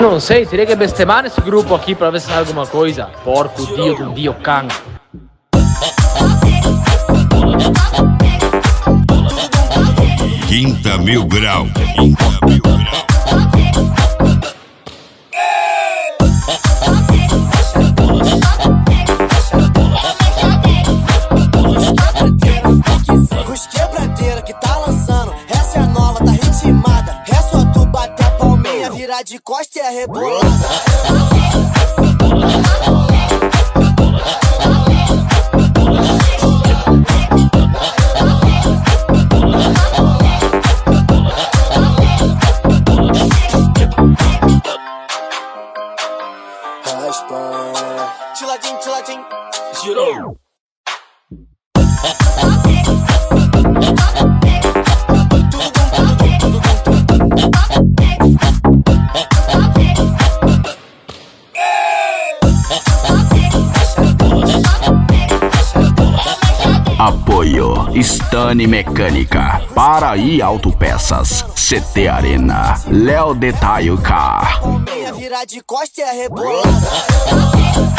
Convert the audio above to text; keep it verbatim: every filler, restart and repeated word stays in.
Não sei, teria que bestemar nesse grupo aqui pra ver se sai alguma coisa. Porco dio de um dio can. Quinta Mil Grau. Quinta Mil Grau. Os quebradeira que tá lançando, essa é a nova, tá ritmada. É só tu bater a palminha, virar de costa e é rebolada. Tiladinho, tiladinho, girou. Apoio Stani Mecânica, Paraí Autopeças, C T Arena, Léo Detail Car. Virar de costa e é rebolada.